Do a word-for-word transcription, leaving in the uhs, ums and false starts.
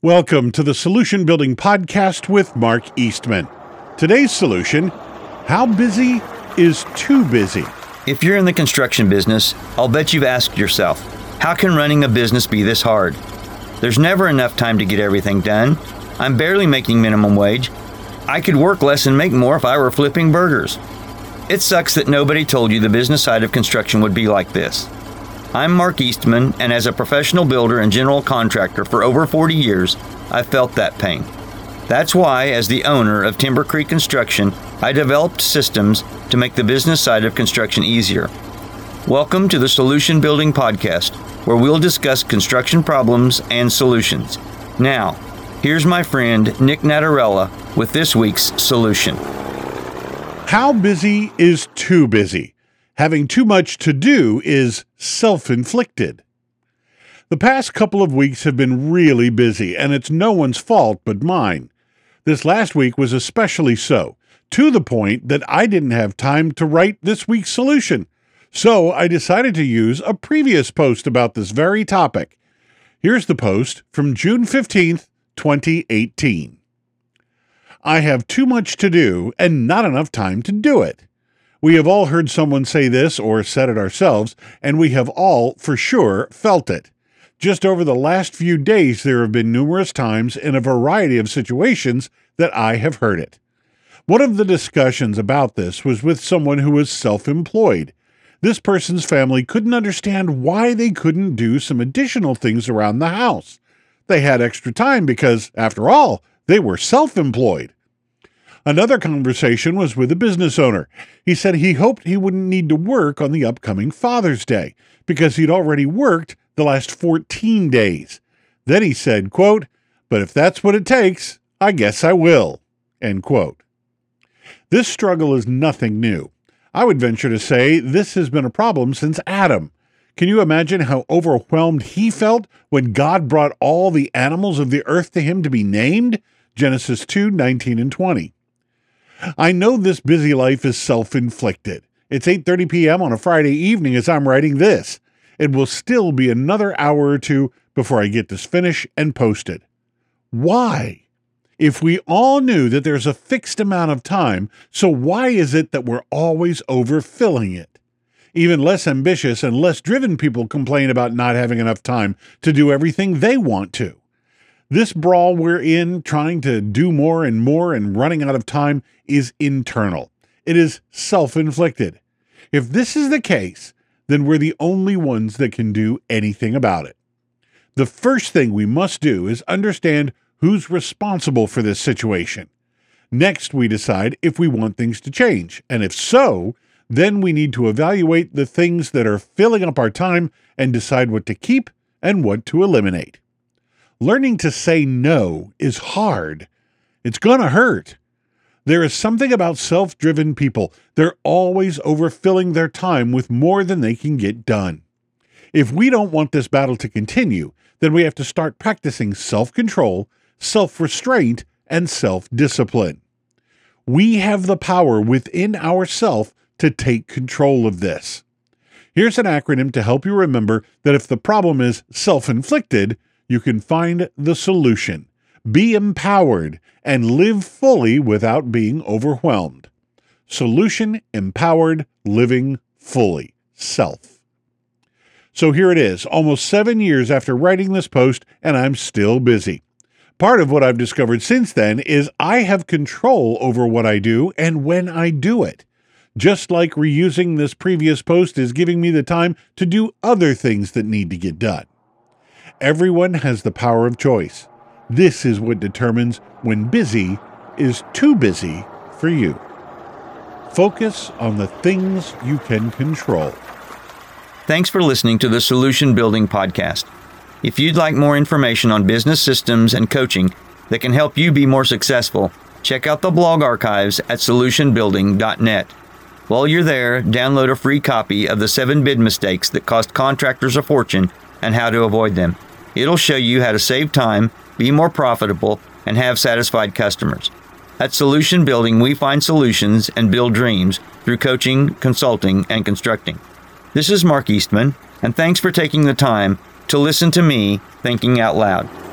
Welcome to the Solution Building Podcast with Mark Eastman. Today's solution: how busy is too busy? If you're in the construction business, I'll bet you've asked yourself, how can running a business be this hard? There's never enough time to get everything done. I'm barely making minimum wage. I could work less and make more if I were flipping burgers. It sucks that nobody told you the business side of construction would be like this. I'm Mark Eastman, and as a professional builder and general contractor for over forty years, I've felt that pain. That's why, as the owner of Timber Creek Construction, I developed systems to make the business side of construction easier. Welcome to the Solution Building Podcast, where we'll discuss construction problems and solutions. Now, here's my friend Nick Natarella with this week's solution. How busy is too busy? Having too much to do is self-inflicted. The past couple of weeks have been really busy, and it's no one's fault but mine. This last week was especially so, to the point that I didn't have time to write this week's solution. So I decided to use a previous post about this very topic. Here's the post from June fifteenth, twenty eighteen. I have too much to do and not enough time to do it. We have all heard someone say this or said it ourselves, and we have all, for sure, felt it. Just over the last few days, there have been numerous times in a variety of situations that I have heard it. One of the discussions about this was with someone who was self-employed. This person's family couldn't understand why they couldn't do some additional things around the house. They had extra time because, after all, they were self-employed. Another conversation was with a business owner. He said he hoped he wouldn't need to work on the upcoming Father's Day because he'd already worked the last fourteen days. Then he said, quote, "But if that's what it takes, I guess I will," end quote. This struggle is nothing new. I would venture to say this has been a problem since Adam. Can you imagine how overwhelmed he felt when God brought all the animals of the earth to him to be named? Genesis two, nineteen and twenty. I know this busy life is self-inflicted. It's eight thirty p.m. on a Friday evening as I'm writing this. It will still be another hour or two before I get this finished and posted. Why? If we all knew that there's a fixed amount of time, so why is it that we're always overfilling it? Even less ambitious and less driven people complain about not having enough time to do everything they want to. This brawl we're in, trying to do more and more and running out of time, is internal. It is self-inflicted. If this is the case, then we're the only ones that can do anything about it. The first thing we must do is understand who's responsible for this situation. Next, we decide if we want things to change, and if so, then we need to evaluate the things that are filling up our time and decide what to keep and what to eliminate. Learning to say no is hard. It's gonna hurt. There is something about self-driven people. They're always overfilling their time with more than they can get done. If we don't want this battle to continue, then we have to start practicing self-control, self-restraint, and self-discipline. We have the power within ourselves to take control of this. Here's an acronym to help you remember that if the problem is self-inflicted, you can find the solution. Be empowered and live fully without being overwhelmed. Solution, empowered, living fully. Self. So here it is, almost seven years after writing this post, and I'm still busy. Part of what I've discovered since then is I have control over what I do and when I do it. Just like reusing this previous post is giving me the time to do other things that need to get done. Everyone has the power of choice. This is what determines when busy is too busy for you. Focus on the things you can control. Thanks for listening to the Solution Building Podcast. If you'd like more information on business systems and coaching that can help you be more successful, check out the blog archives at solution building dot net. While you're there, download a free copy of the seven bid mistakes that cost contractors a fortune and how to avoid them. It'll show you how to save time, be more profitable, and have satisfied customers. At Solution Building, we find solutions and build dreams through coaching, consulting, and constructing. This is Mark Eastman, and thanks for taking the time to listen to me thinking out loud.